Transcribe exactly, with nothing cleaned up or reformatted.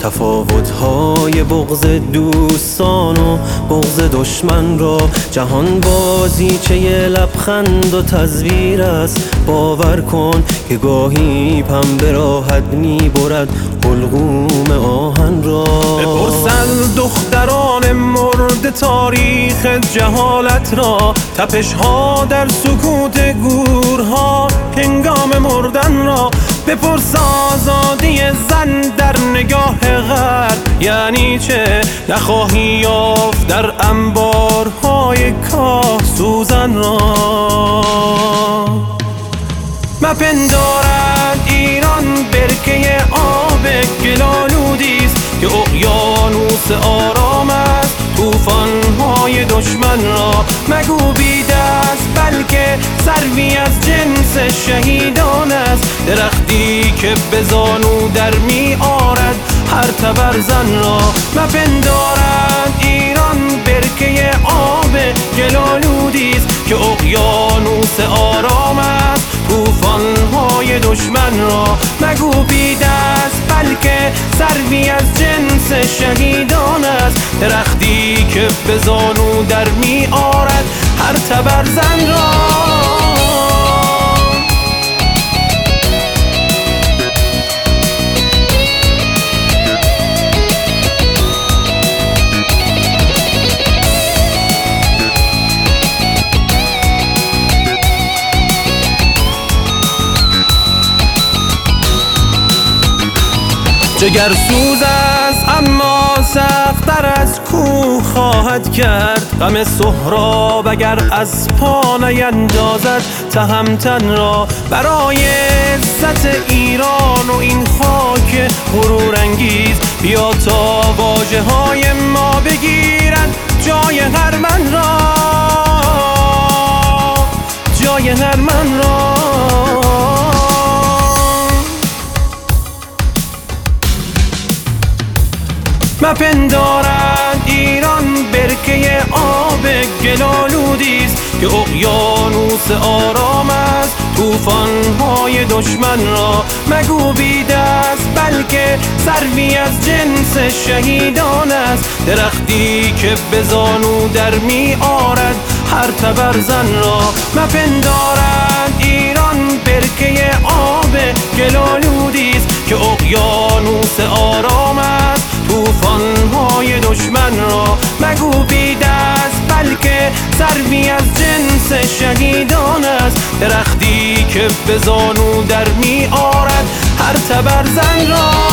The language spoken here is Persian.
تفاوت‌های بغض دوستان و بغض دشمن را. جهان بازیچه لبخند و تزویر است، باور کن که گاهی پنبه راحت می‌برد حلقوم آهن را. بپرسند دختران مرد تاریخ جهالت را، تپش ها در سکوت گورها هنگام مردن را. بپرس آزادی زن در نگاه غرب یعنی چه، نخواهی یافت در انبارهای کاه سوزن را. مپندارد ایران برکه آب گلالودیست که اقیانوس آرام است طوفان‌های دشمن را. مگو بید است بلکه سروی از جنس شهیدان است، درختی که به زانو در می آرد هر تبرزن را. مپندارد ایران برکه آب گلالودیست که اقیانوس آرام است طوفان‌های دشمن را. مگو بید است بلکه سروی از جنس شهیدان است، درختی که به زانو در می آرد هر تبرزن را. جگرسوز است اما سخت‌تر از کوه خواهد کرد، غم سهراب اگر از پا نیندازد تهمتن را. برای عزت ایران و این خاک غرور انگیز بیا تا واژه های ما بگیرند جای هر من را، جای هر من را. مپندارد ایران برکه آب گلالودیست که اقیانوس آرام است طوفان‌های دشمن را. مگو بید است بلکه سروی از جنس شهیدان است، درختی که به زانو در می آرد هر تبرزن را. مپندارد ایران برکه آب گلالودیست که اقیانوس آرام است طوفان‌های دشمن را. مگو بید است بلکه سروی از جنس شهیدان است، درختی که به زانو در می آرد هر تبرزن را.